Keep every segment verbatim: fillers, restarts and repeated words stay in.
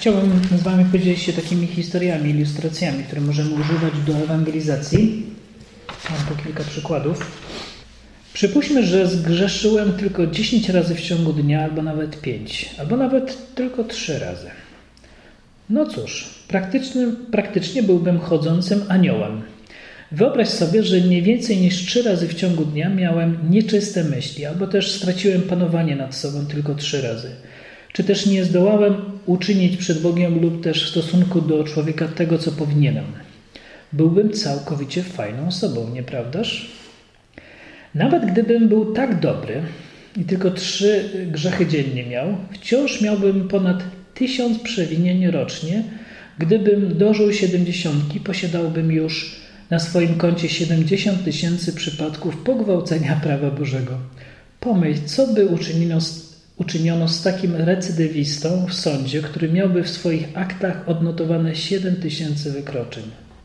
chciałbym z Wami podzielić się takimi historiami, ilustracjami, które możemy używać do ewangelizacji. Mam tu kilka przykładów. Przypuśćmy, że zgrzeszyłem tylko dziesięć razy w ciągu dnia, albo nawet pięć, albo nawet tylko trzy razy. No cóż, praktycznie, praktycznie byłbym chodzącym aniołem. Wyobraź sobie, że nie więcej niż trzy razy w ciągu dnia miałem nieczyste myśli, albo też straciłem panowanie nad sobą tylko trzy razy. Czy też nie zdołałem uczynić przed Bogiem lub też w stosunku do człowieka tego, co powinienem. Byłbym całkowicie fajną osobą, nieprawdaż? Nawet gdybym był tak dobry i tylko trzy grzechy dziennie miał, wciąż miałbym ponad tysiąc przewinień rocznie. Gdybym dożył siedemdziesiątki, posiadałbym już na swoim koncie siedemdziesiąt tysięcy przypadków pogwałcenia prawa Bożego. Pomyśl, co by uczyniono z, uczyniono z takim recydywistą w sądzie, który miałby w swoich aktach odnotowane siedem tysięcy wykroczeń.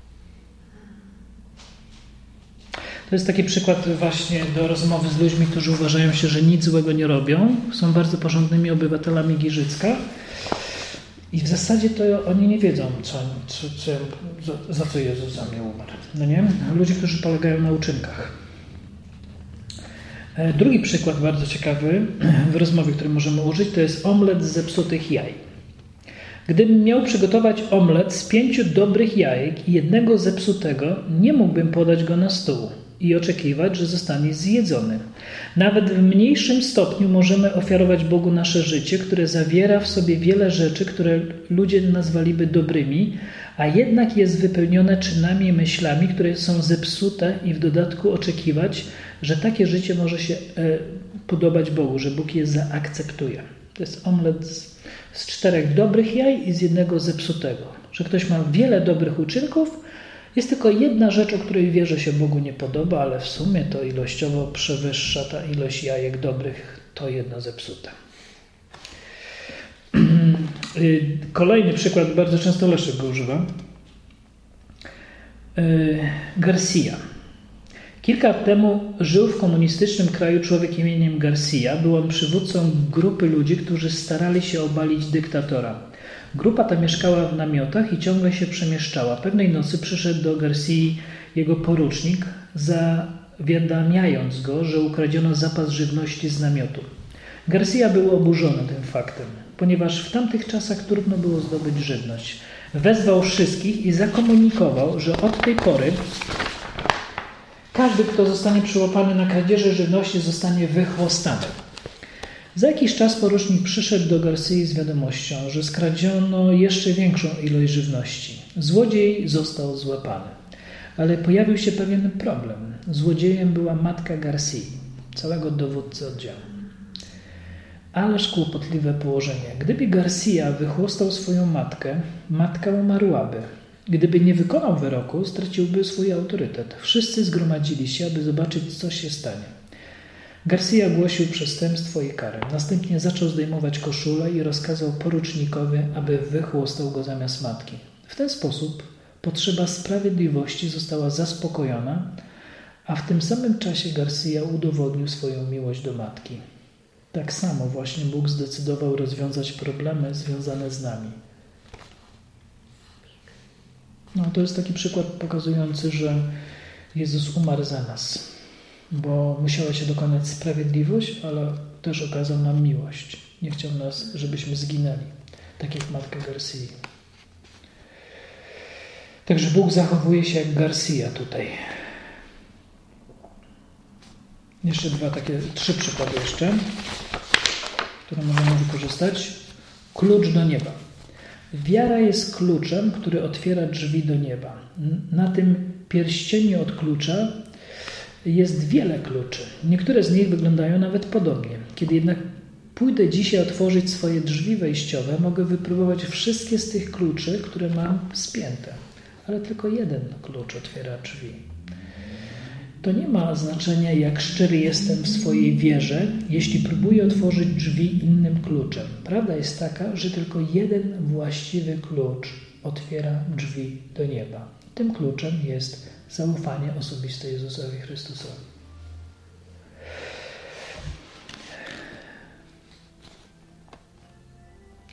To jest taki przykład właśnie do rozmowy z ludźmi, którzy uważają się, że nic złego nie robią. Są bardzo porządnymi obywatelami Giżycka. I w zasadzie to oni nie wiedzą, co, co, co, za, za co Jezus za mnie umarł. No nie? Ludzie, którzy polegają na uczynkach. Drugi przykład bardzo ciekawy w rozmowie, który możemy użyć, to jest omlet z zepsutych jaj. Gdybym miał przygotować omlet z pięciu dobrych jajek i jednego zepsutego, nie mógłbym podać go na stół i oczekiwać, że zostanie zjedzony. Nawet w mniejszym stopniu możemy ofiarować Bogu nasze życie, które zawiera w sobie wiele rzeczy, które ludzie nazwaliby dobrymi, a jednak jest wypełnione czynami i myślami, które są zepsute i w dodatku oczekiwać, że takie życie może się e, podobać Bogu, że Bóg je zaakceptuje. To jest omlet z, z czterech dobrych jaj i z jednego zepsutego. Że ktoś ma wiele dobrych uczynków, jest tylko jedna rzecz, o której wie, że się Bogu nie podoba, ale w sumie to ilościowo przewyższa ta ilość jajek dobrych, to jedno zepsute. Kolejny przykład, bardzo często Leszek go używa. Garcia. Kilka lat temu żył w komunistycznym kraju człowiek imieniem Garcia. Był on przywódcą grupy ludzi, którzy starali się obalić dyktatora. Grupa ta mieszkała w namiotach i ciągle się przemieszczała. Pewnej nocy przyszedł do Garcii jego porucznik, zawiadamiając go, że ukradziono zapas żywności z namiotu. Garcia był oburzony tym faktem, ponieważ w tamtych czasach trudno było zdobyć żywność. Wezwał wszystkich i zakomunikował, że od tej pory każdy, kto zostanie przyłapany na kradzieży żywności, zostanie wychłostany. Za jakiś czas porucznik przyszedł do Garcii z wiadomością, że skradziono jeszcze większą ilość żywności. Złodziej został złapany. Ale pojawił się pewien problem. Złodziejem była matka Garcii, całego dowódcy oddziału. Ależ kłopotliwe położenie. Gdyby Garcia wychłostał swoją matkę, matka umarłaby. Gdyby nie wykonał wyroku, straciłby swój autorytet. Wszyscy zgromadzili się, aby zobaczyć, co się stanie. Garcia głosił przestępstwo i karę. Następnie zaczął zdejmować koszulę i rozkazał porucznikowi, aby wychłostał go zamiast matki. W ten sposób potrzeba sprawiedliwości została zaspokojona, a w tym samym czasie Garcia udowodnił swoją miłość do matki. Tak samo właśnie Bóg zdecydował rozwiązać problemy związane z nami. No, to jest taki przykład pokazujący, że Jezus umarł za nas, bo musiała się dokonać sprawiedliwość, ale też okazał nam miłość. Nie chciał nas, żebyśmy zginęli, tak jak matka Garcii. Także Bóg zachowuje się jak Garcia tutaj. Jeszcze dwa takie, trzy przykłady jeszcze, które możemy wykorzystać. Klucz do nieba. Wiara jest kluczem, który otwiera drzwi do nieba. Na tym pierścieniu od klucza jest wiele kluczy. Niektóre z nich wyglądają nawet podobnie. Kiedy jednak pójdę dzisiaj otworzyć swoje drzwi wejściowe, mogę wypróbować wszystkie z tych kluczy, które mam spięte. Ale tylko jeden klucz otwiera drzwi. To nie ma znaczenia, jak szczery jestem w swojej wierze, jeśli próbuję otworzyć drzwi innym kluczem. Prawda jest taka, że tylko jeden właściwy klucz otwiera drzwi do nieba. Tym kluczem jest zaufanie osobiste Jezusowi Chrystusowi.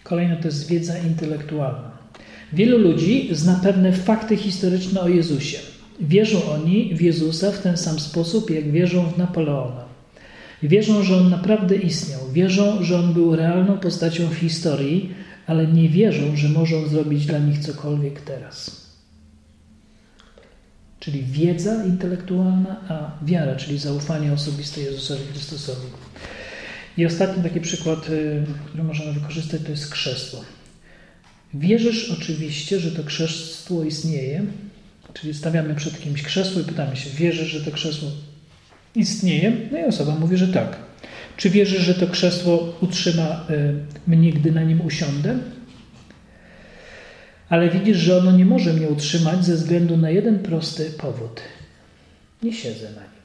Kolejno to jest wiedza intelektualna. Wielu ludzi zna pewne fakty historyczne o Jezusie. Wierzą oni w Jezusa w ten sam sposób, jak wierzą w Napoleona. Wierzą, że On naprawdę istniał. Wierzą, że On był realną postacią w historii, ale nie wierzą, że może zrobić dla nich cokolwiek teraz. Czyli wiedza intelektualna, a wiara, czyli zaufanie osobiste Jezusowi Chrystusowi. I ostatni taki przykład, który możemy wykorzystać, to jest krzesło. Wierzysz oczywiście, że to krzesło istnieje, czyli stawiamy przed kimś krzesło i pytamy się, wierzysz, że to krzesło istnieje? No i osoba mówi, że tak. Czy wierzysz, że to krzesło utrzyma mnie, gdy na nim usiądę? Ale widzisz, że ono nie może mnie utrzymać ze względu na jeden prosty powód. Nie siedzę na nim.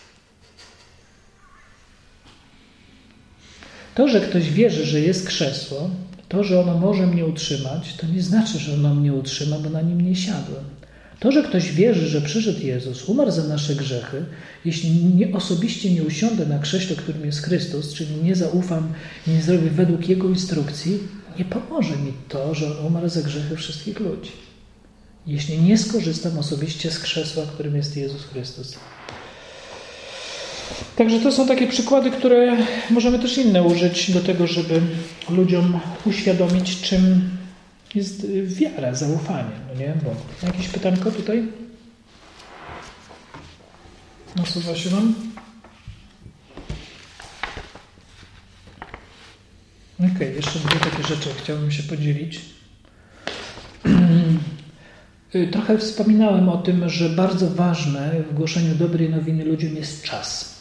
To, że ktoś wierzy, że jest krzesło, to, że ono może mnie utrzymać, to nie znaczy, że ono mnie utrzyma, bo na nim nie siadłem. To, że ktoś wierzy, że przyszedł Jezus, umarł za nasze grzechy, jeśli nie, osobiście nie usiądę na krześle, którym jest Chrystus, czyli nie zaufam i nie zrobię według Jego instrukcji, nie pomoże mi to, że On umarł za grzechy wszystkich ludzi. Jeśli nie skorzystam osobiście z krzesła, którym jest Jezus Chrystus. Także to są takie przykłady, które możemy też inne użyć do tego, żeby ludziom uświadomić, czym jest wiara, zaufanie. No nie? Bo jakieś pytanko tutaj? Nasuwa się wam? Okej, okay, jeszcze dwie takie rzeczy chciałbym się podzielić. Trochę wspominałem o tym, że bardzo ważne w głoszeniu dobrej nowiny ludziom jest czas.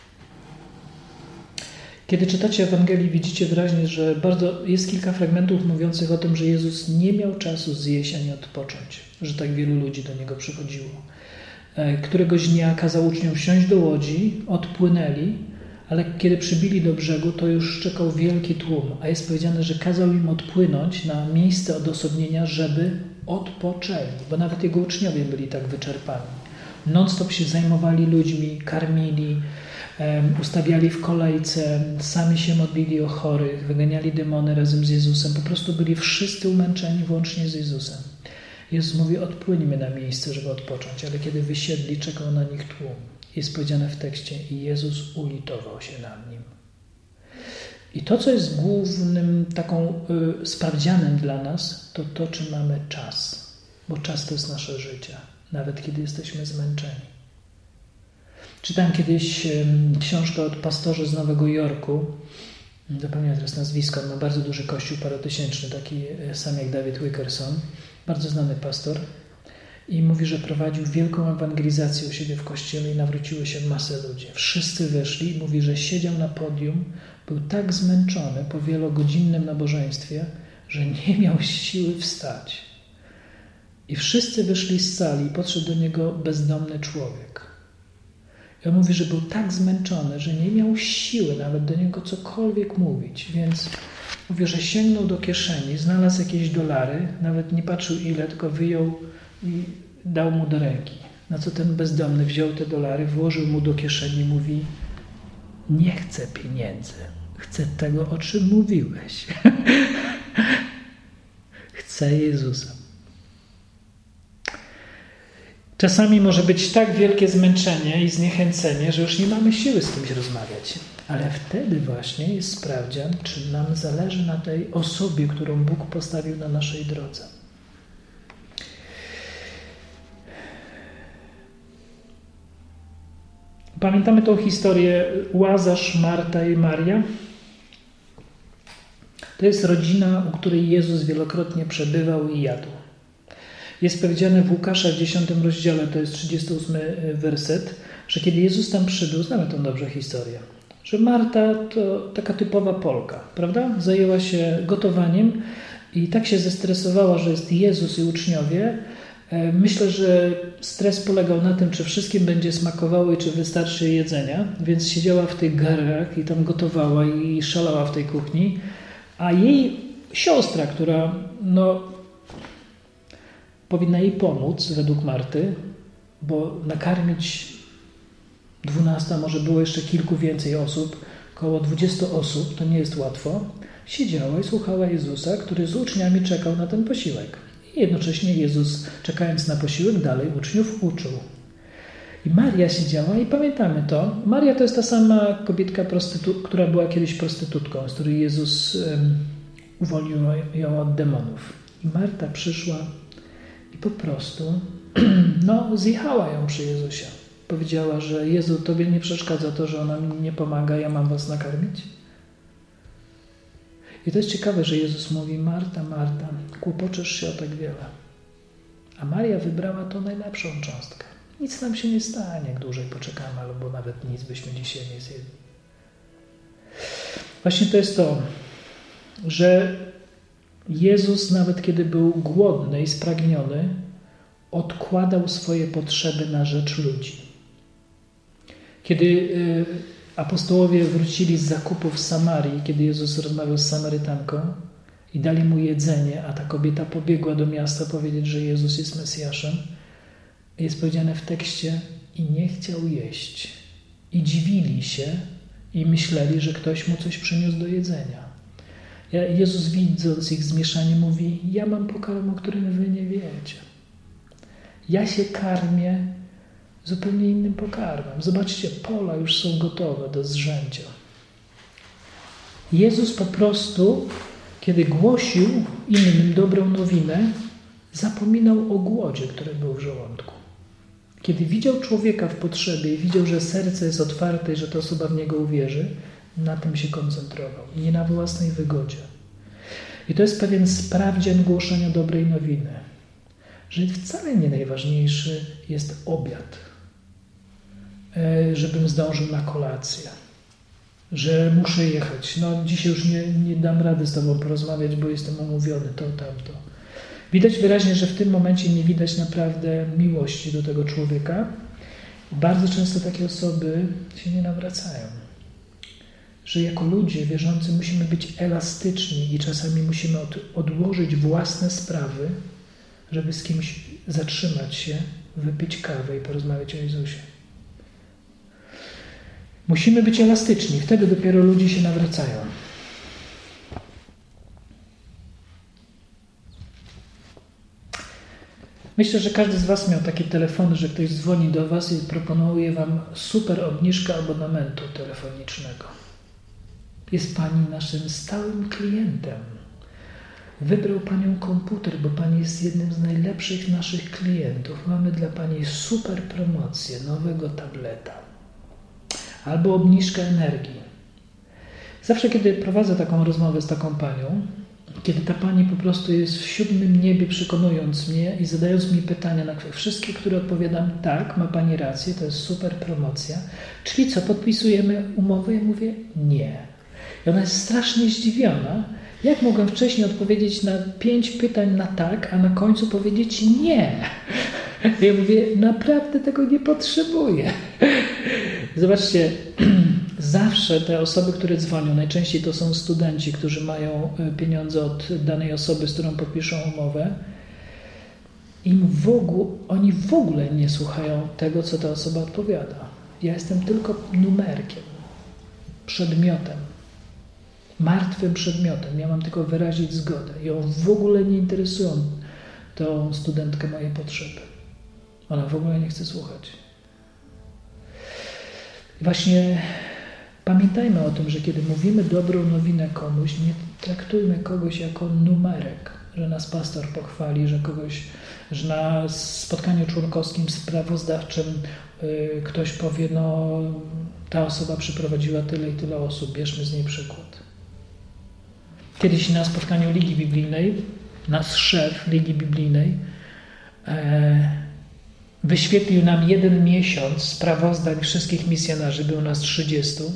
Kiedy czytacie Ewangelii, widzicie wyraźnie, że bardzo jest kilka fragmentów mówiących o tym, że Jezus nie miał czasu zjeść ani odpocząć, że tak wielu ludzi do Niego przychodziło. Któregoś dnia kazał uczniom wsiąść do łodzi, odpłynęli, ale kiedy przybili do brzegu, to już czekał wielki tłum, a jest powiedziane, że kazał im odpłynąć na miejsce odosobnienia, żeby odpoczęli, bo nawet Jego uczniowie byli tak wyczerpani. Non-stop się zajmowali ludźmi, karmili, ustawiali w kolejce, sami się modlili o chorych, wyganiali demony razem z Jezusem. Po prostu byli wszyscy umęczeni włącznie z Jezusem. Jezus mówi, odpłyńmy na miejsce, żeby odpocząć, ale kiedy wysiedli, czekał na nich tłum. Jest powiedziane w tekście i Jezus ulitował się nad nim. I to, co jest głównym taką y, sprawdzianem dla nas, to to, czy mamy czas. Bo czas to jest nasze życie, nawet kiedy jesteśmy zmęczeni. Czytałem kiedyś y, książkę od pastorza z Nowego Jorku. Zapomniałem teraz nazwisko. On ma bardzo duży kościół parotysięczny, taki y, sam jak David Wilkerson. Bardzo znany pastor. I mówi, że prowadził wielką ewangelizację u siebie w kościele i nawróciły się masę ludzi. Wszyscy wyszli i mówi, że siedział na podium, był tak zmęczony po wielogodzinnym nabożeństwie, że nie miał siły wstać. I wszyscy wyszli z sali i podszedł do niego bezdomny człowiek. I on mówi, że był tak zmęczony, że nie miał siły nawet do niego cokolwiek mówić. Więc mówi, że sięgnął do kieszeni, znalazł jakieś dolary, nawet nie patrzył ile, tylko wyjął i dał mu do ręki. Na co ten bezdomny wziął te dolary, włożył mu do kieszeni i mówi, nie chcę pieniędzy, chcę tego, o czym mówiłeś. Chcę Jezusa. Czasami może być tak wielkie zmęczenie i zniechęcenie, że już nie mamy siły z kimś rozmawiać. Ale wtedy właśnie jest sprawdzian, czy nam zależy na tej osobie, którą Bóg postawił na naszej drodze. Pamiętamy tą historię Łazarz, Marta i Maria? To jest rodzina, u której Jezus wielokrotnie przebywał i jadł. Jest powiedziane w Łukasza w dziesiątym rozdziale, to jest trzydziesty ósmy werset, że kiedy Jezus tam przybył, znamy tą dobrze historię, że Marta to taka typowa Polka, prawda? Zajęła się gotowaniem i tak się zestresowała, że jest Jezus i uczniowie. Myślę, że stres polegał na tym, czy wszystkim będzie smakowało i czy wystarczy jedzenia, więc siedziała w tych garach i tam gotowała i szalała w tej kuchni, a jej siostra, która no, powinna jej pomóc według Marty, bo nakarmić dwunastu, może było jeszcze kilku więcej osób, około dwudziestu osób, to nie jest łatwo, siedziała i słuchała Jezusa, który z uczniami czekał na ten posiłek. I jednocześnie Jezus, czekając na posiłek, dalej uczniów uczył. I Maria siedziała i pamiętamy to. Maria to jest ta sama kobietka, prostytu- która była kiedyś prostytutką, z której Jezus um, uwolnił ją od demonów. I Marta przyszła i po prostu no, zjechała ją przy Jezusie. Powiedziała, że Jezu, Tobie nie przeszkadza to, że ona mi nie pomaga, ja mam was nakarmić? I to jest ciekawe, że Jezus mówi, Marta, Marta, kłopoczesz się o tak wiele. A Maria wybrała tą najlepszą cząstkę. Nic nam się nie stanie, jak dłużej poczekamy, albo nawet nic byśmy dzisiaj nie zjedli. Właśnie to jest to, że Jezus nawet kiedy był głodny i spragniony, odkładał swoje potrzeby na rzecz ludzi. Kiedy apostołowie wrócili z zakupów w Samarii, kiedy Jezus rozmawiał z Samarytanką i dali mu jedzenie, a ta kobieta pobiegła do miasta powiedzieć, że Jezus jest Mesjaszem, jest powiedziane w tekście i nie chciał jeść. I dziwili się i myśleli, że ktoś mu coś przyniósł do jedzenia. Jezus, widząc ich zmieszanie, mówi, ja mam pokarm, o którym wy nie wiecie. Ja się karmię zupełnie innym pokarmem. Zobaczcie, pola już są gotowe do zrzęcia. Jezus po prostu, kiedy głosił innym dobrą nowinę, zapominał o głodzie, który był w żołądku. Kiedy widział człowieka w potrzebie i widział, że serce jest otwarte i że ta osoba w niego uwierzy, na tym się koncentrował. Nie na własnej wygodzie. I to jest pewien sprawdzian głoszenia dobrej nowiny. Że wcale nie najważniejszy jest obiad. Żebym zdążył na kolację. Że muszę jechać. No dzisiaj już nie, nie dam rady z tobą porozmawiać, bo jestem umówiony, to, tamto. Widać wyraźnie, że w tym momencie nie widać naprawdę miłości do tego człowieka. Bardzo często takie osoby się nie nawracają. Że jako ludzie wierzący musimy być elastyczni i czasami musimy od, odłożyć własne sprawy, żeby z kimś zatrzymać się, wypić kawę i porozmawiać o Jezusie. Musimy być elastyczni, wtedy dopiero ludzie się nawracają. Myślę, że każdy z was miał takie telefony, że ktoś dzwoni do was i proponuje wam super obniżkę abonamentu telefonicznego. Jest pani naszym stałym klientem. Wybrał panią komputer, bo pani jest jednym z najlepszych naszych klientów. Mamy dla pani super promocję nowego tableta. Albo obniżkę energii. Zawsze, kiedy prowadzę taką rozmowę z taką panią, kiedy ta pani po prostu jest w siódmym niebie, przekonując mnie i zadając mi pytania, na wszystkie, które odpowiadam, tak, ma pani rację, to jest super promocja. Czyli co, podpisujemy umowę? Ja mówię, nie. I ona jest strasznie zdziwiona. Jak mogłem wcześniej odpowiedzieć na pięć pytań na tak, a na końcu powiedzieć nie? Ja mówię, naprawdę tego nie potrzebuję. Zobaczcie, zawsze te osoby, które dzwonią, najczęściej to są studenci, którzy mają pieniądze od danej osoby, z którą podpiszą umowę, im w ogóle, oni w ogóle nie słuchają tego, co ta osoba odpowiada. Ja jestem tylko numerkiem, przedmiotem, martwym przedmiotem. Ja mam tylko wyrazić zgodę. Ją w ogóle nie interesują tą studentkę moje potrzeby. Ona w ogóle nie chce słuchać. Właśnie pamiętajmy o tym, że kiedy mówimy dobrą nowinę komuś, nie traktujmy kogoś jako numerek, że nas pastor pochwali, że kogoś, że na spotkaniu członkowskim sprawozdawczym yy, ktoś powie, no ta osoba przyprowadziła tyle i tyle osób, bierzmy z niej przykład. Kiedyś na spotkaniu Ligi Biblijnej, nasz szef Ligi Biblijnej e, wyświetlił nam jeden miesiąc sprawozdań wszystkich misjonarzy, było nas trzydziestu.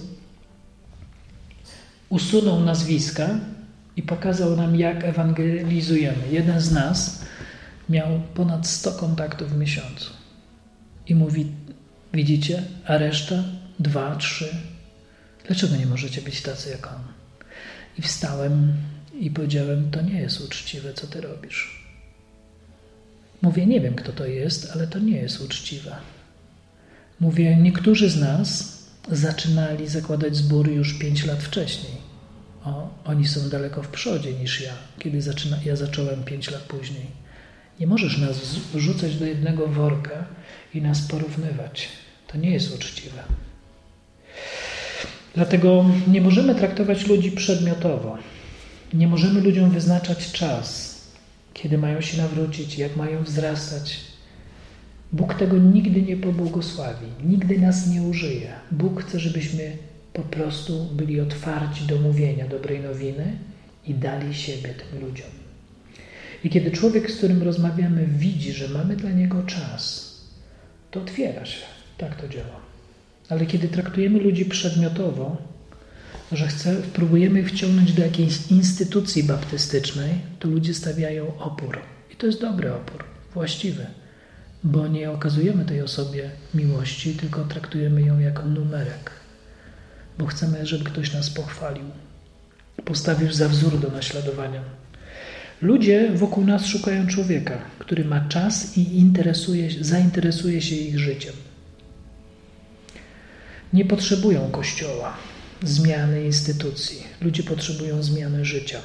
Usunął nazwiska i pokazał nam, jak ewangelizujemy. Jeden z nas miał ponad sto kontaktów w miesiącu. I mówi, widzicie, a reszta dwa, trzy. Dlaczego nie możecie być tacy jak on? I wstałem i powiedziałem, to nie jest uczciwe, co ty robisz. Mówię, nie wiem, kto to jest, ale to nie jest uczciwe. Mówię, niektórzy z nas zaczynali zakładać zbory już pięć lat wcześniej. o, oni są daleko w przodzie niż ja, kiedy zaczyna, ja zacząłem pięć lat później. Nie możesz nas wrzucać do jednego worka i nas porównywać. To nie jest uczciwe. Dlatego nie możemy traktować ludzi przedmiotowo. Nie możemy ludziom wyznaczać czas, kiedy mają się nawrócić, jak mają wzrastać. Bóg tego nigdy nie pobłogosławi, nigdy nas nie użyje. Bóg chce, żebyśmy po prostu byli otwarci do mówienia dobrej nowiny i dali siebie tym ludziom. I kiedy człowiek, z którym rozmawiamy, widzi, że mamy dla niego czas, to otwiera się. Tak to działa. Ale kiedy traktujemy ludzi przedmiotowo, że chce, próbujemy ich wciągnąć do jakiejś instytucji baptystycznej, to ludzie stawiają opór. I to jest dobry opór, właściwy, bo nie okazujemy tej osobie miłości, tylko traktujemy ją jako numerek, bo chcemy, żeby ktoś nas pochwalił, postawił za wzór do naśladowania. Ludzie wokół nas szukają człowieka, który ma czas i interesuje, zainteresuje się ich życiem. Nie potrzebują Kościoła, zmiany instytucji. Ludzie potrzebują zmiany życia.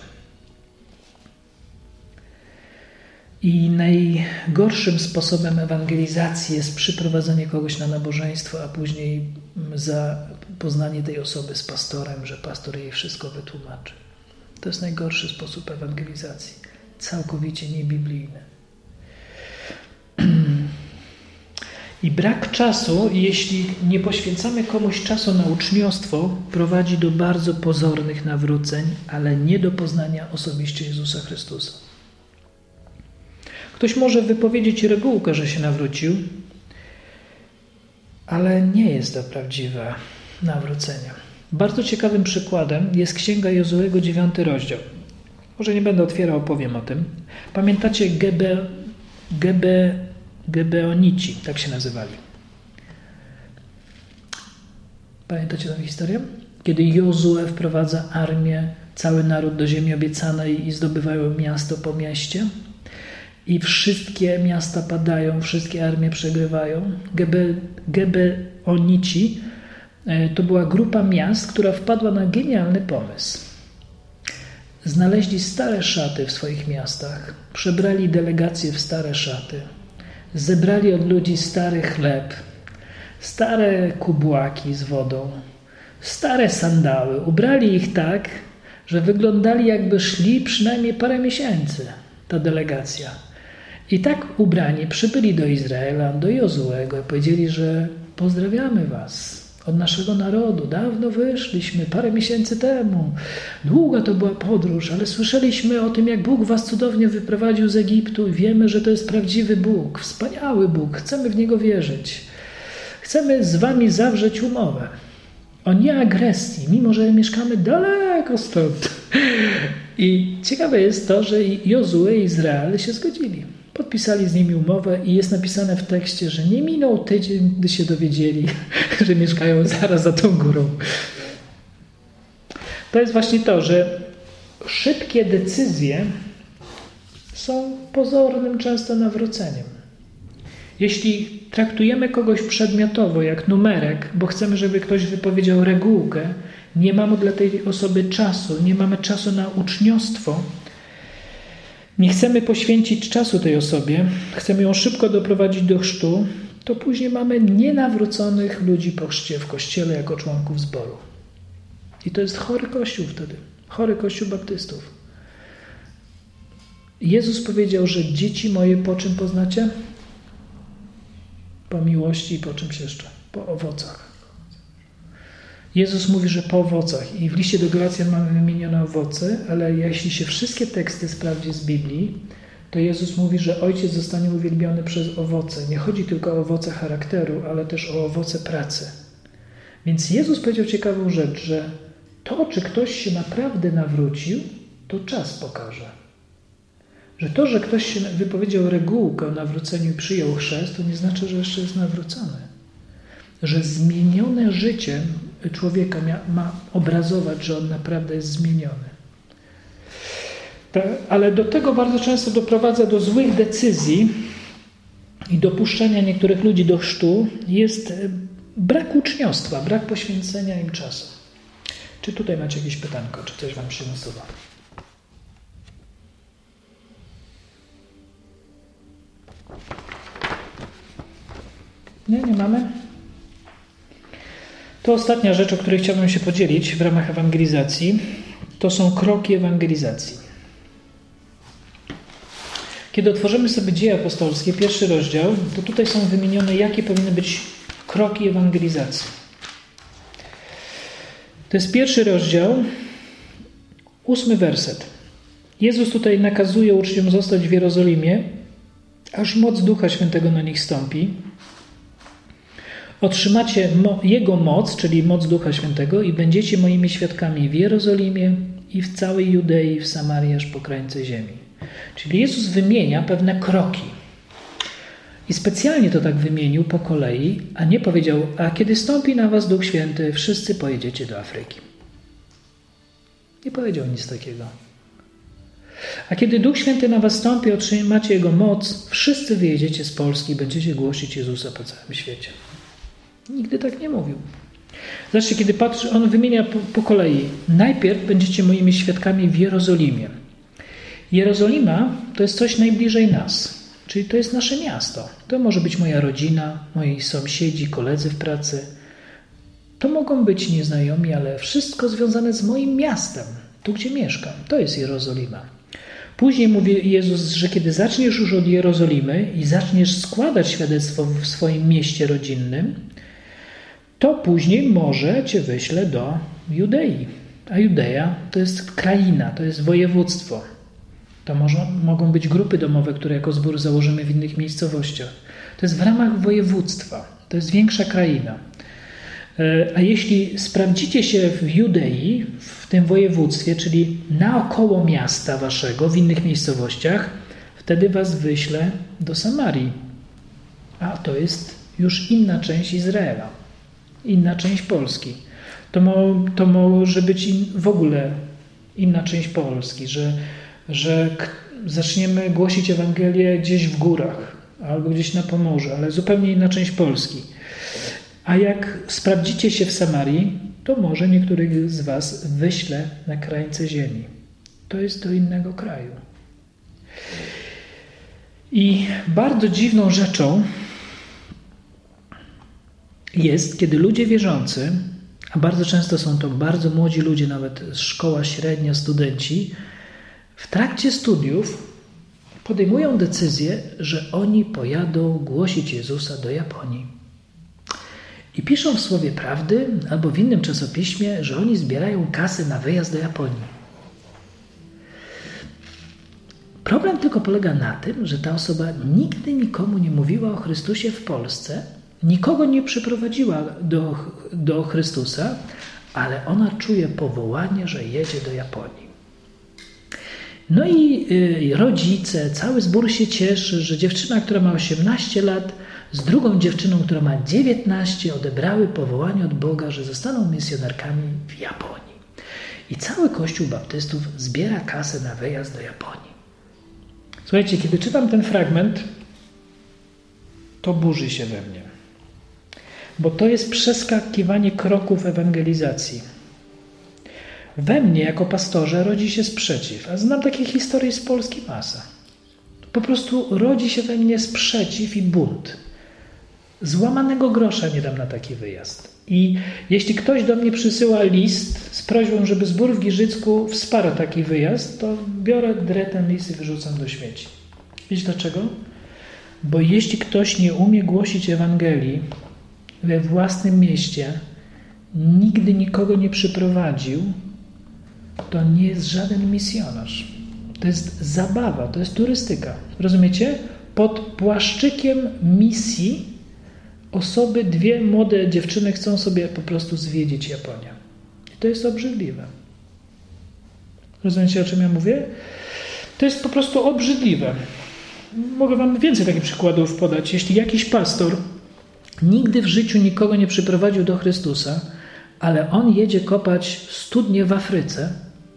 I najgorszym sposobem ewangelizacji jest przyprowadzenie kogoś na nabożeństwo, a później zapoznanie tej osoby z pastorem, że pastor jej wszystko wytłumaczy. To jest najgorszy sposób ewangelizacji. Całkowicie niebiblijny. I brak czasu, jeśli nie poświęcamy komuś czasu na uczniostwo, prowadzi do bardzo pozornych nawróceń, ale nie do poznania osobiście Jezusa Chrystusa. Ktoś może wypowiedzieć regułkę, że się nawrócił, ale nie jest to prawdziwe nawrócenie. Bardzo ciekawym przykładem jest Księga Jozuego, dziewiąty rozdział. Może nie będę otwierał, opowiem o tym. Pamiętacie Gebe, Gebe, Gebeonici, tak się nazywali. Pamiętacie tę historię? Kiedy Jozue wprowadza armię, cały naród do ziemi obiecanej i zdobywają miasto po mieście i wszystkie miasta padają, wszystkie armie przegrywają. Gebe, Gebeonici to była grupa miast, która wpadła na genialny pomysł. Znaleźli stare szaty w swoich miastach, przebrali delegacje w stare szaty, zebrali od ludzi stary chleb, stare kubłaki z wodą, stare sandały, ubrali ich tak, że wyglądali jakby szli przynajmniej parę miesięcy, ta delegacja. I tak ubrani przybyli do Izraela, do Jozuego i powiedzieli, że pozdrawiamy was od naszego narodu. Dawno wyszliśmy, parę miesięcy temu. Długa to była podróż, ale słyszeliśmy o tym, jak Bóg was cudownie wyprowadził z Egiptu i wiemy, że to jest prawdziwy Bóg, wspaniały Bóg. Chcemy w Niego wierzyć. Chcemy z wami zawrzeć umowę o nieagresji, mimo że mieszkamy daleko stąd. I ciekawe jest to, że Jozue i Izrael się zgodzili. Podpisali z nimi umowę i jest napisane w tekście, że nie minął tydzień, gdy się dowiedzieli, że mieszkają zaraz za tą górą. To jest właśnie to, że szybkie decyzje są pozornym często nawróceniem. Jeśli traktujemy kogoś przedmiotowo, jak numerek, bo chcemy, żeby ktoś wypowiedział regułkę, nie mamy dla tej osoby czasu, nie mamy czasu na uczniostwo, nie chcemy poświęcić czasu tej osobie, chcemy ją szybko doprowadzić do chrztu, to później mamy nienawróconych ludzi po chrzcie w kościele jako członków zboru. I to jest chory kościół wtedy, chory kościół baptystów. Jezus powiedział, że dzieci moje po czym poznacie? Po miłości i po czymś jeszcze? Po owocach. Jezus mówi, że po owocach. I w liście do Galacjan mamy wymienione owoce, ale jeśli się wszystkie teksty sprawdzi z Biblii, to Jezus mówi, że Ojciec zostanie uwielbiony przez owoce. Nie chodzi tylko o owoce charakteru, ale też o owoce pracy. Więc Jezus powiedział ciekawą rzecz, że to, czy ktoś się naprawdę nawrócił, to czas pokaże. Że to, że ktoś się wypowiedział regułkę o nawróceniu i przyjął chrzest, to nie znaczy, że jeszcze jest nawrócony. Że zmienione życie człowieka ma obrazować, że on naprawdę jest zmieniony. Ale do tego bardzo często doprowadza do złych decyzji i dopuszczenia niektórych ludzi do chrztu jest brak uczniostwa, brak poświęcenia im czasu. Czy tutaj macie jakieś pytanko, czy coś wam się nasuwa? Nie, nie mamy? To ostatnia rzecz, o której chciałbym się podzielić w ramach ewangelizacji, to są kroki ewangelizacji. Kiedy otworzymy sobie Dzieje Apostolskie, pierwszy rozdział, to tutaj są wymienione, jakie powinny być kroki ewangelizacji. To jest pierwszy rozdział, ósmy werset. Jezus tutaj nakazuje uczniom zostać w Jerozolimie, aż moc Ducha Świętego na nich stąpi. Otrzymacie mo- Jego moc, czyli moc Ducha Świętego i będziecie moimi świadkami w Jerozolimie i w całej Judei, w Samarii, aż po krańce ziemi. Czyli Jezus wymienia pewne kroki. I specjalnie to tak wymienił po kolei, a nie powiedział, a kiedy stąpi na was Duch Święty, wszyscy pojedziecie do Afryki. Nie powiedział nic takiego. A kiedy Duch Święty na was stąpi, otrzymacie Jego moc, wszyscy wyjedziecie z Polski i będziecie głosić Jezusa po całym świecie. Nigdy tak nie mówił. Zobaczcie, kiedy patrzy, on wymienia po, po kolei. Najpierw będziecie moimi świadkami w Jerozolimie. Jerozolima to jest coś najbliżej nas, czyli to jest nasze miasto. To może być moja rodzina, moi sąsiedzi, koledzy w pracy. To mogą być nieznajomi, ale wszystko związane z moim miastem, tu gdzie mieszkam. To jest Jerozolima. Później mówi Jezus, że kiedy zaczniesz już od Jerozolimy i zaczniesz składać świadectwo w swoim mieście rodzinnym, to później może cię wyślę do Judei. A Judeja to jest kraina, to jest województwo. To może, mogą być grupy domowe, które jako zbór założymy w innych miejscowościach. To jest w ramach województwa. To jest większa kraina. A jeśli sprawdzicie się w Judei, w tym województwie, czyli naokoło miasta waszego, w innych miejscowościach, wtedy was wyślę do Samarii. A to jest już inna część Izraela. Inna część Polski. To, mo, to może być in, w ogóle inna część Polski, że, że k, zaczniemy głosić Ewangelię gdzieś w górach albo gdzieś na Pomorzu, ale zupełnie inna część Polski. A jak sprawdzicie się w Samarii, to może niektórych z was wyślę na krańce ziemi. To jest do innego kraju. I bardzo dziwną rzeczą jest, kiedy ludzie wierzący, a bardzo często są to bardzo młodzi ludzie, nawet szkoła średnia, studenci, w trakcie studiów podejmują decyzję, że oni pojadą głosić Jezusa do Japonii. I piszą w Słowie Prawdy albo w innym czasopiśmie, że oni zbierają kasę na wyjazd do Japonii. Problem tylko polega na tym, że ta osoba nigdy nikomu nie mówiła o Chrystusie w Polsce, nikogo nie przyprowadziła do, do Chrystusa, ale ona czuje powołanie, że jedzie do Japonii. No i y, rodzice, cały zbór się cieszy, że dziewczyna, która ma osiemnaście lat, z drugą dziewczyną, która ma dziewiętnaście, odebrały powołanie od Boga, że zostaną misjonarkami w Japonii. I cały Kościół Baptystów zbiera kasę na wyjazd do Japonii. Słuchajcie, kiedy czytam ten fragment, to burzy się we mnie. Bo to jest przeskakiwanie kroków ewangelizacji. We mnie, jako pastorze, rodzi się sprzeciw. A znam takie historie z Polski masa. Po prostu rodzi się we mnie sprzeciw i bunt. Złamanego grosza nie dam na taki wyjazd. I jeśli ktoś do mnie przysyła list z prośbą, żeby zbór w Giżycku wsparł taki wyjazd, to biorę drę ten list i wyrzucam do śmieci. Wiecie dlaczego? Bo jeśli ktoś nie umie głosić Ewangelii we własnym mieście, nigdy nikogo nie przyprowadził, to nie jest żaden misjonarz. To jest zabawa, to jest turystyka. Rozumiecie? Pod płaszczykiem misji osoby, dwie młode dziewczyny chcą sobie po prostu zwiedzić Japonię. I to jest obrzydliwe. Rozumiecie, o czym ja mówię? To jest po prostu obrzydliwe. Mogę wam więcej takich przykładów podać. Jeśli jakiś pastor nigdy w życiu nikogo nie przyprowadził do Chrystusa, ale on jedzie kopać studnie w Afryce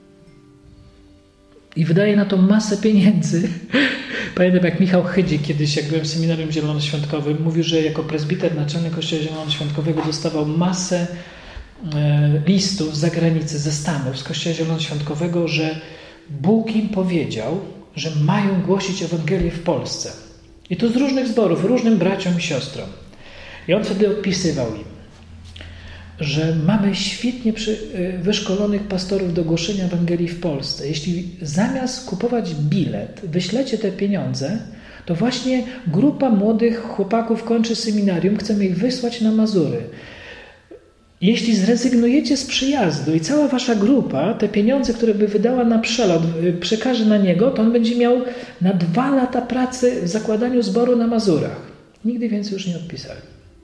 i wydaje na to masę pieniędzy. Pamiętam, jak Michał Chydzik kiedyś, jak byłem w seminarium zielonoświątkowym, mówił, że jako prezbiter naczelny Kościoła Zielonoświątkowego dostawał masę listów z zagranicy, ze Stanów, z Kościoła Zielonoświątkowego, że Bóg im powiedział, że mają głosić Ewangelię w Polsce. I to z różnych zborów, różnym braciom i siostrom. I on wtedy odpisywał im, że mamy świetnie wyszkolonych pastorów do głoszenia Ewangelii w Polsce. Jeśli zamiast kupować bilet, wyślecie te pieniądze, to właśnie grupa młodych chłopaków kończy seminarium, chcemy ich wysłać na Mazury. Jeśli zrezygnujecie z przyjazdu i cała wasza grupa te pieniądze, które by wydała na przelot, przekaże na niego, to on będzie miał na dwa lata pracy w zakładaniu zboru na Mazurach. Nigdy więcej już nie odpisali.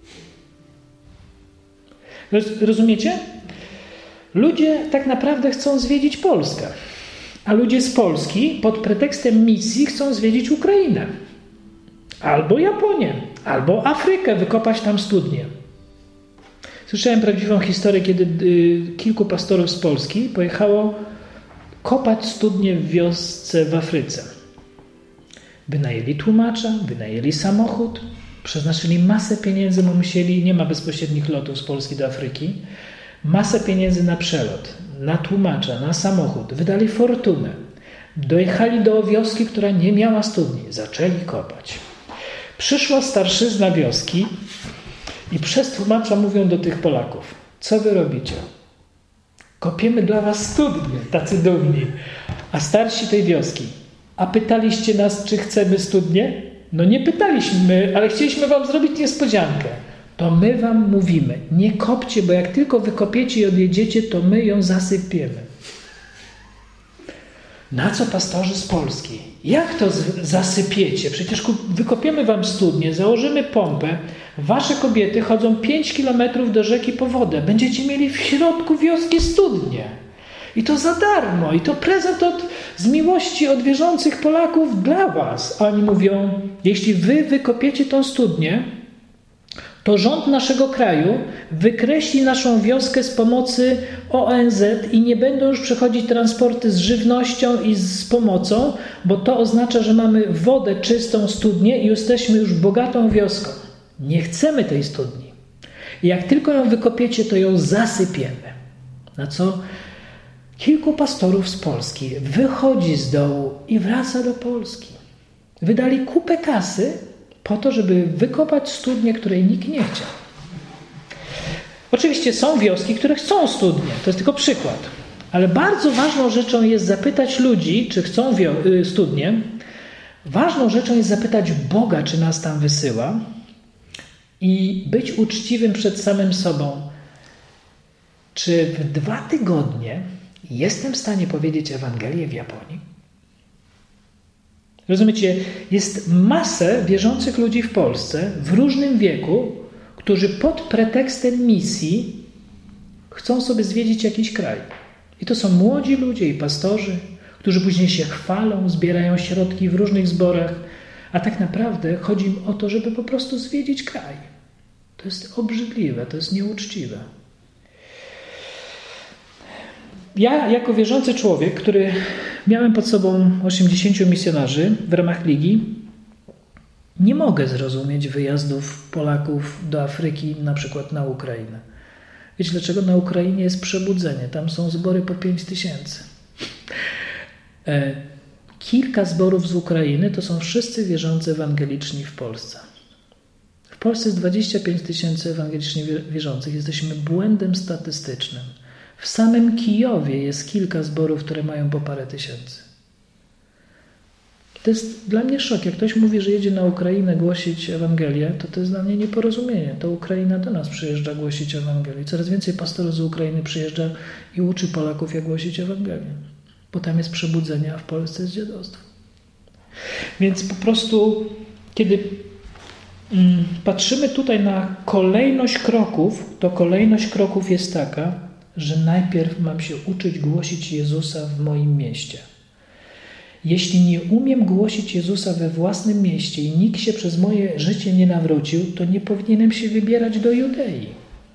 Rozumiecie? Ludzie tak naprawdę chcą zwiedzić Polskę, a ludzie z Polski pod pretekstem misji chcą zwiedzić Ukrainę, albo Japonię, albo Afrykę, wykopać tam studnie. Słyszałem prawdziwą historię, kiedy kilku pastorów z Polski pojechało kopać studnie w wiosce w Afryce. Wynajęli tłumacza, wynajęli samochód, przeznaczyli masę pieniędzy, bo musieli, nie ma bezpośrednich lotów z Polski do Afryki, masę pieniędzy na przelot, na tłumacza, na samochód. Wydali fortunę. Dojechali do wioski, która nie miała studni. Zaczęli kopać. Przyszła starszyzna wioski i przez tłumacza mówią do tych Polaków: co wy robicie? Kopiemy dla was studnie, tacy dumni. A starsi tej wioski: a pytaliście nas, czy chcemy studnie? No nie pytaliśmy, ale chcieliśmy wam zrobić niespodziankę. To my wam mówimy, nie kopcie, bo jak tylko wykopiecie i odjedziecie, to my ją zasypiemy. Na co pastorzy z Polski? Jak to zasypiecie? Przecież wykopiemy wam studnię, założymy pompę, wasze kobiety chodzą pięć kilometrów do rzeki po wodę. Będziecie mieli w środku wioski studnię. I to za darmo. I to prezent od, z miłości od wierzących Polaków dla was. A oni mówią: jeśli wy wykopiecie tą studnię, to rząd naszego kraju wykreśli naszą wioskę z pomocy O N Z i nie będą już przechodzić transporty z żywnością i z pomocą, bo to oznacza, że mamy wodę czystą, studnię i jesteśmy już bogatą wioską. Nie chcemy tej studni. I jak tylko ją wykopiecie, to ją zasypiemy. Na co kilku pastorów z Polski wychodzi z dołu i wraca do Polski. Wydali kupę kasy po to, żeby wykopać studnię, której nikt nie chciał. Oczywiście są wioski, które chcą studnię. To jest tylko przykład. Ale bardzo ważną rzeczą jest zapytać ludzi, czy chcą studnię. Ważną rzeczą jest zapytać Boga, czy nas tam wysyła i być uczciwym przed samym sobą. Czy w dwa tygodnie jestem w stanie powiedzieć Ewangelię w Japonii? Rozumiecie, jest masę wierzących ludzi w Polsce w różnym wieku, którzy pod pretekstem misji chcą sobie zwiedzić jakiś kraj. I to są młodzi ludzie i pastorzy, którzy później się chwalą, zbierają środki w różnych zborach, a tak naprawdę chodzi im o to, żeby po prostu zwiedzić kraj. To jest obrzydliwe, to jest nieuczciwe. Ja jako wierzący człowiek, który miałem pod sobą osiemdziesięciu misjonarzy w ramach Ligi, nie mogę zrozumieć wyjazdów Polaków do Afryki, na przykład na Ukrainę. Wiecie dlaczego? Na Ukrainie jest przebudzenie. Tam są zbory po pięć tysięcy. Kilka zborów z Ukrainy to są wszyscy wierzący ewangeliczni w Polsce. W Polsce jest dwadzieścia pięć tysięcy ewangelicznie wierzących. Jesteśmy błędem statystycznym. W samym Kijowie jest kilka zborów, które mają po parę tysięcy. To jest dla mnie szok. Jak ktoś mówi, że jedzie na Ukrainę głosić Ewangelię, to to jest dla mnie nieporozumienie. To Ukraina do nas przyjeżdża głosić Ewangelię. Coraz więcej pastorów z Ukrainy przyjeżdża i uczy Polaków, jak głosić Ewangelię. Bo tam jest przebudzenie, a w Polsce jest dziadostwo. Więc po prostu, kiedy mm, patrzymy tutaj na kolejność kroków, to kolejność kroków jest taka, że najpierw mam się uczyć głosić Jezusa w moim mieście. Jeśli nie umiem głosić Jezusa we własnym mieście i nikt się przez moje życie nie nawrócił, to nie powinienem się wybierać do Judei.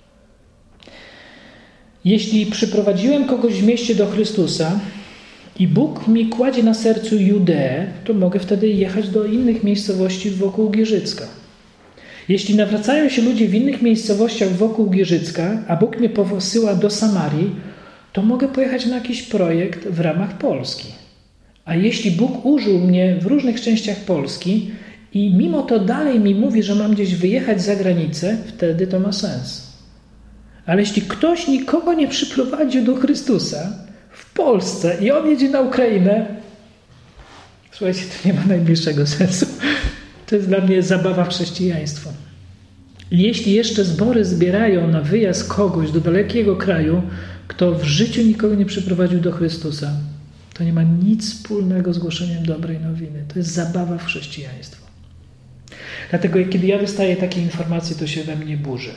Jeśli przyprowadziłem kogoś w mieście do Chrystusa i Bóg mi kładzie na sercu Judeę, to mogę wtedy jechać do innych miejscowości wokół Gierzycka. Jeśli nawracają się ludzie w innych miejscowościach wokół Gierzycka, a Bóg mnie posyła do Samarii, to mogę pojechać na jakiś projekt w ramach Polski. A jeśli Bóg użył mnie w różnych częściach Polski i mimo to dalej mi mówi, że mam gdzieś wyjechać za granicę, wtedy to ma sens. Ale jeśli ktoś nikogo nie przyprowadził do Chrystusa w Polsce i on jedzie na Ukrainę, słuchajcie, to nie ma najmniejszego sensu. To jest dla mnie zabawa w chrześcijaństwo. Jeśli jeszcze zbory zbierają na wyjazd kogoś do dalekiego kraju, kto w życiu nikogo nie przyprowadził do Chrystusa, to nie ma nic wspólnego z głoszeniem dobrej nowiny. To jest zabawa w chrześcijaństwo. Dlatego kiedy ja dostaję takie informacje, to się we mnie burzy.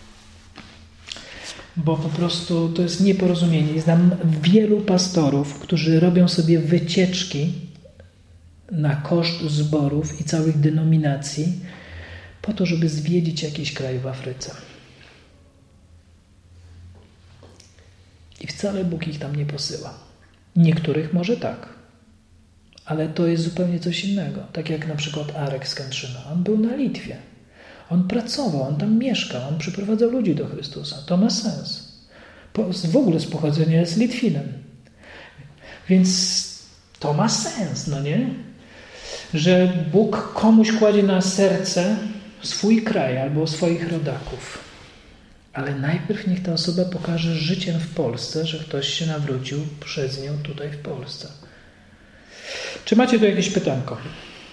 Bo po prostu to jest nieporozumienie. Znam wielu pastorów, którzy robią sobie wycieczki na koszt zborów i całych denominacji po to, żeby zwiedzić jakiś kraj w Afryce. I wcale Bóg ich tam nie posyła. Niektórych może tak, ale to jest zupełnie coś innego. Tak jak na przykład Arek z Kętrzyna. On był na Litwie. On pracował, on tam mieszkał, on przyprowadzał ludzi do Chrystusa. To ma sens. W ogóle z pochodzenia jest Litwinem. Więc to ma sens, no nie? Że Bóg komuś kładzie na serce swój kraj albo swoich rodaków. Ale najpierw niech ta osoba pokaże życiem w Polsce, że ktoś się nawrócił przez nią tutaj w Polsce. Czy macie tu jakieś pytanko?